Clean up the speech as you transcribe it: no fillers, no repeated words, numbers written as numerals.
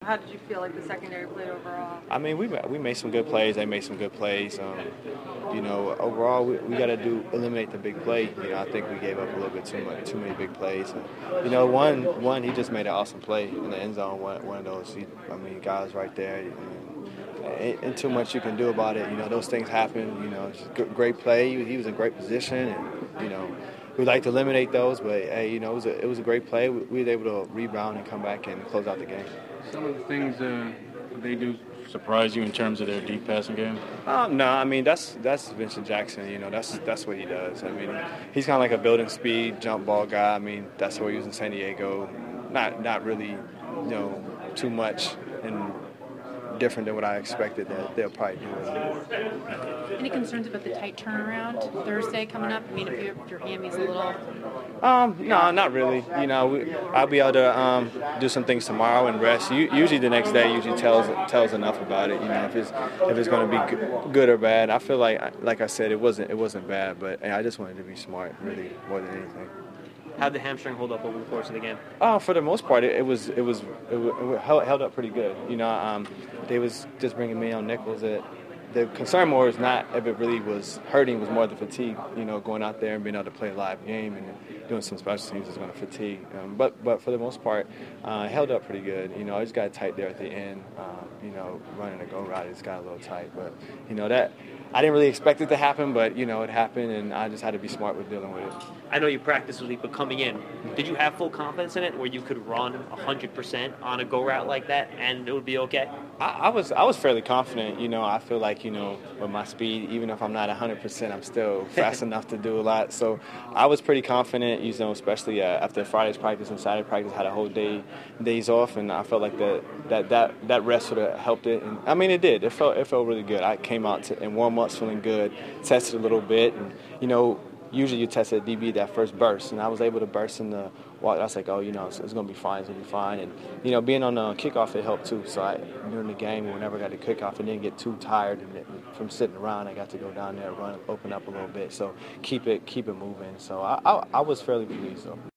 how did you feel like the secondary played overall? I mean, we made some good plays. They made some good plays. Overall, we got to eliminate the big play. I think we gave up a little bit too many big plays. One he just made an awesome play in the end zone. One of those, guys right there. Ain't too much you can do about it. Those things happen. It's a great play. He was in great position, and we'd like to eliminate those. But hey, it was a great play. We were able to rebound and come back and close out the game. Some of the things they do surprise you in terms of their deep passing game? No, that's Vincent Jackson. That's what he does. He's kind of like a building speed jump ball guy. That's what he was in San Diego. Not really, too much and different than what I expected that they'll probably do. Any concerns about the tight turnaround Thursday coming up? If your hammies a little. No, not really. I'll be able to do some things tomorrow and rest. Usually the next day tells enough about it. If it's going to be good or bad. I feel like I said, it wasn't bad, but I just wanted to be smart, really, more than anything. How'd the hamstring hold up over the course of the game? For the most part, it held up pretty good. They was just bringing me on nickels. The concern more is not if it really was hurting, was more the fatigue. Going out there and being able to play a live game and doing some special teams is going to fatigue. But for the most part, it held up pretty good. I just got tight there at the end. Running a go route, it just got a little tight. But that I didn't really expect it to happen, but it happened, and I just had to be smart with dealing with it. I know you practiced this week, but coming in, did you have full confidence in it, where you could run 100% on a go route like that, and it would be okay? I was fairly confident. I feel like with my speed, even if I'm not 100%, I'm still fast enough to do a lot. So I was pretty confident. Especially after Friday's practice and Saturday practice, had a whole days off, and I felt like that rest would have helped it. And it did. It felt really good. I came out in warm-ups feeling good, tested a little bit, and usually you test at DB that first burst, and I was able to burst in the walk. I was like, it's going to be fine. It's going to be fine. And, being on the kickoff, it helped too. So during the game, whenever I got the kickoff, I didn't get too tired from sitting around. I got to go down there, run, open up a little bit. So keep it moving. So I was fairly pleased, though.